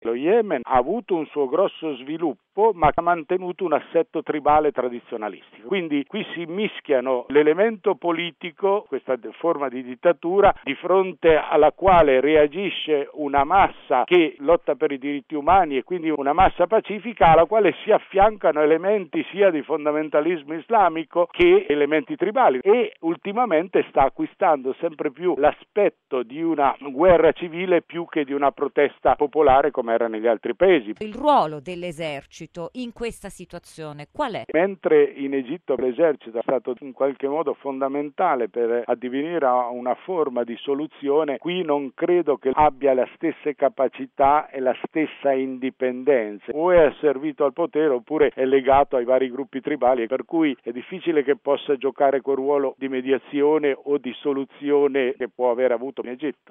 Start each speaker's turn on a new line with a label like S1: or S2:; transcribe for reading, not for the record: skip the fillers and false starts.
S1: Lo Yemen ha avuto un suo grosso sviluppo, ma ha mantenuto un assetto tribale tradizionalistico. Quindi qui si mischiano l'elemento politico, questa forma di dittatura, di fronte alla quale reagisce una massa che lotta per i diritti umani e quindi una massa pacifica, alla quale si affiancano elementi sia di fondamentalismo islamico che elementi tribali, e ultimamente sta acquistando sempre più l'aspetto di una guerra civile più che di una protesta popolare come era negli altri paesi.
S2: Il ruolo dell'esercito in questa situazione qual è?
S1: Mentre in Egitto l'esercito è stato in qualche modo fondamentale per addivenire a una forma di soluzione, qui non credo che abbia le stesse capacità e la stessa indipendenza. O è asservito al potere oppure è legato ai vari gruppi tribali, per cui è difficile che possa giocare quel ruolo di mediazione o di soluzione che può aver avuto in Egitto.